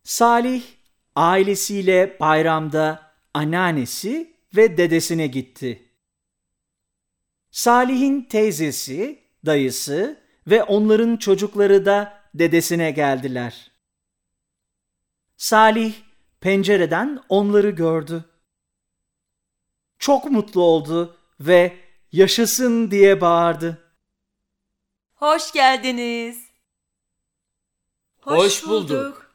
Salih ailesiyle bayramda anneannesi ve dedesine gitti. Salih'in teyzesi, dayısı ve onların çocukları da dedesine geldiler. Salih pencereden onları gördü. Çok mutlu oldu ve yaşasın diye bağırdı. Hoş geldiniz. Hoş bulduk.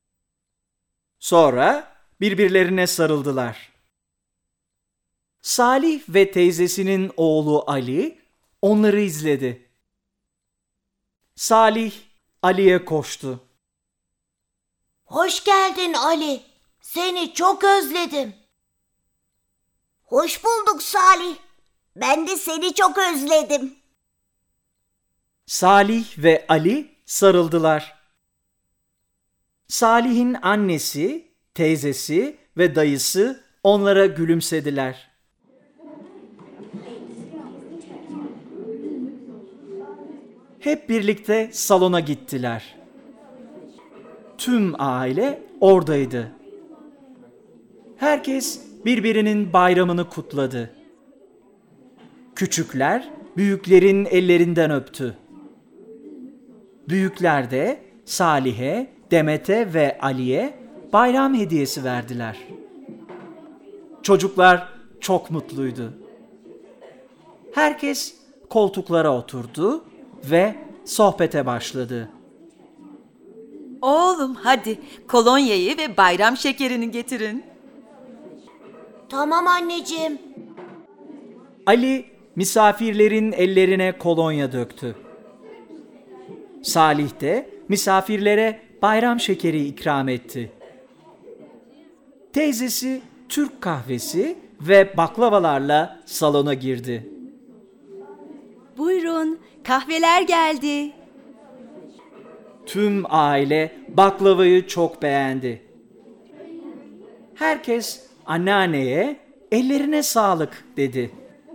Sonra birbirlerine sarıldılar. Salih ve teyzesinin oğlu Ali onları izledi. Salih Ali'ye koştu. Hoş geldin Ali. Seni çok özledim. Hoş bulduk Salih. Ben de seni çok özledim. Salih ve Ali sarıldılar. Salih'in annesi, teyzesi ve dayısı onlara gülümsediler. Hep birlikte salona gittiler. Tüm aile oradaydı. Herkes birbirinin bayramını kutladı. Küçükler büyüklerin ellerinden öptü. Büyükler de Salih'e, Demet'e ve Ali'ye bayram hediyesi verdiler. Çocuklar çok mutluydu. Herkes koltuklara oturdu ve sohbete başladı. Oğlum hadi kolonyayı ve bayram şekerini getirin. Tamam anneciğim. Ali misafirlerin ellerine kolonya döktü. Salih de misafirlere bayram şekeri ikram etti. Teyzesi Türk kahvesi ve baklavalarla salona girdi. Buyurun, kahveler geldi. Tüm aile baklavayı çok beğendi. Herkes anneanneye ellerine sağlık dedi.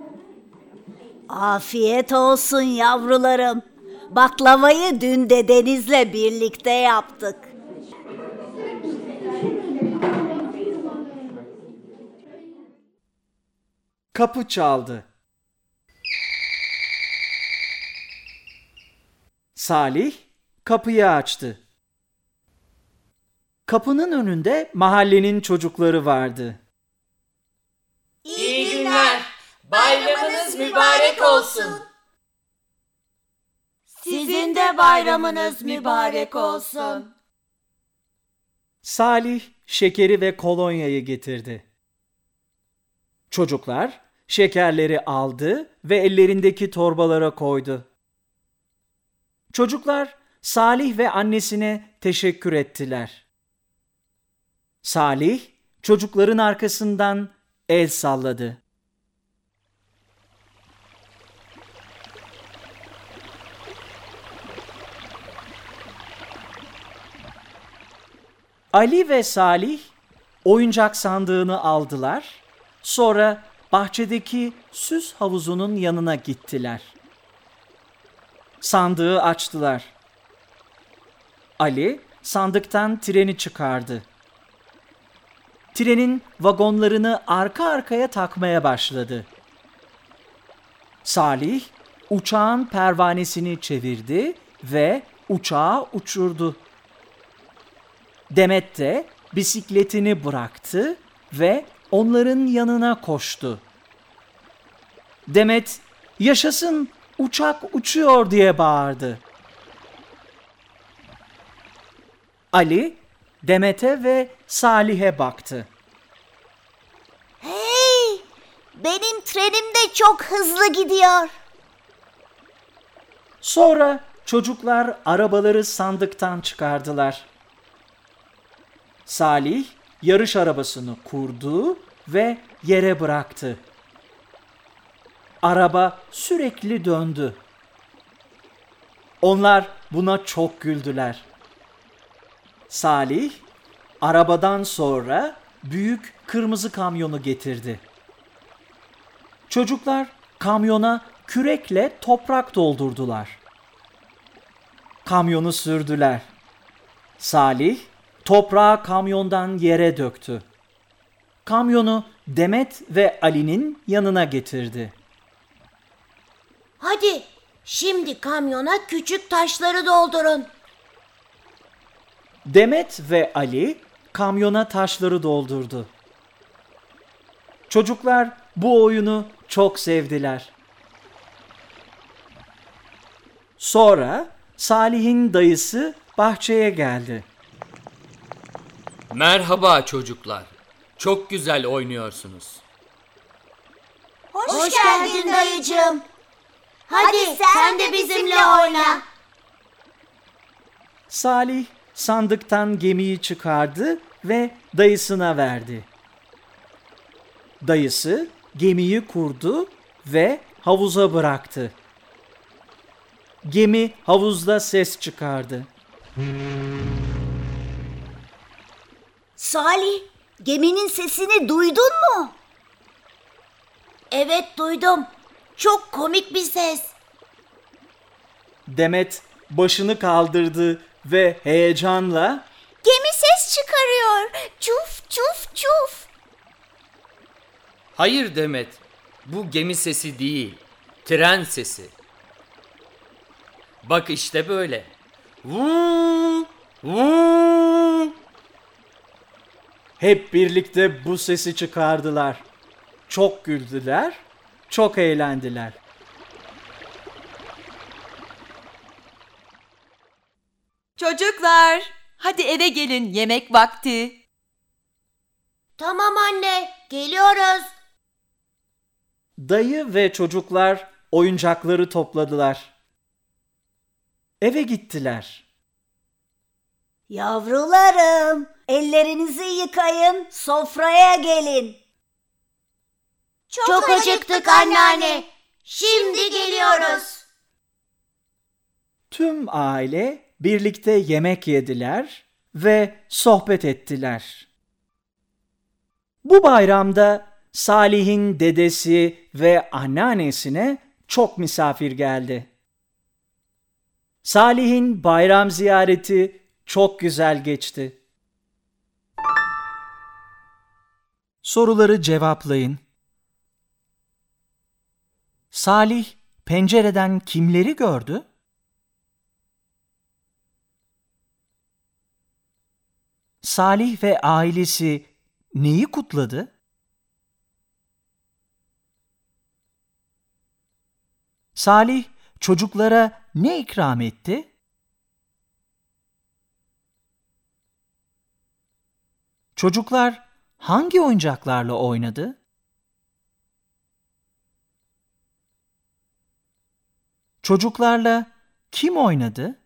Afiyet olsun yavrularım. Baklavayı dün dedenizle birlikte yaptık. Kapı çaldı. Salih kapıyı açtı. Kapının önünde mahallenin çocukları vardı. İyi günler. Bayramınız mübarek olsun. Sizin de bayramınız mübarek olsun. Salih şekeri ve kolonyayı getirdi. Çocuklar şekerleri aldı ve ellerindeki torbalara koydu. Çocuklar Salih ve annesine teşekkür ettiler. Salih çocukların arkasından el salladı. Ali ve Salih oyuncak sandığını aldılar. Sonra bahçedeki süs havuzunun yanına gittiler. Sandığı açtılar. Ali sandıktan treni çıkardı. Trenin vagonlarını arka arkaya takmaya başladı. Salih uçağın pervanesini çevirdi ve uçağı uçurdu. Demet de bisikletini bıraktı ve onların yanına koştu. Demet, "Yaşasın, uçak uçuyor!" diye bağırdı. Ali, Demet'e ve Salih'e baktı. Hey! Benim trenim de çok hızlı gidiyor. Sonra çocuklar arabaları sandıktan çıkardılar. Salih yarış arabasını kurdu ve yere bıraktı. Araba sürekli döndü. Onlar buna çok güldüler. Salih arabadan sonra büyük kırmızı kamyonu getirdi. Çocuklar kamyona kürekle toprak doldurdular. Kamyonu sürdüler. Salih toprağı kamyondan yere döktü. Kamyonu Demet ve Ali'nin yanına getirdi. Hadi şimdi kamyona küçük taşları doldurun. Demet ve Ali kamyona taşları doldurdu. Çocuklar bu oyunu çok sevdiler. Sonra Salih'in dayısı bahçeye geldi. Merhaba çocuklar. Çok güzel oynuyorsunuz. Hoş geldin dayıcığım. Hadi sen de bizimle oyna. Salih sandıktan gemiyi çıkardı ve dayısına verdi. Dayısı gemiyi kurdu ve havuza bıraktı. Gemi havuzda ses çıkardı. Salih, geminin sesini duydun mu? Evet duydum. Çok komik bir ses. Demet başını kaldırdı ve heyecanla Gemi ses çıkarıyor. Çuf çuf çuf. Hayır Demet. Bu gemi sesi değil. Tren sesi. Bak işte böyle. Vuu, vuu. hep birlikte bu sesi çıkardılar. Çok güldüler, çok eğlendiler. Çocuklar, hadi eve gelin, yemek vakti. Tamam anne, geliyoruz. Dayı ve çocuklar oyuncakları topladılar. Eve gittiler. Yavrularım, ellerinizi yıkayın, sofraya gelin. Çok acıktık anneanne. Şimdi geliyoruz. Tüm aile birlikte yemek yediler ve sohbet ettiler. Bu bayramda Salih'in dedesi ve anneannesine çok misafir geldi. Salih'in bayram ziyareti çok güzel geçti. Soruları cevaplayın. Salih pencereden kimleri gördü? Salih ve ailesi neyi kutladı? Salih çocuklara ne ikram etti? Çocuklar hangi oyuncaklarla oynadı? Çocuklarla kim oynadı?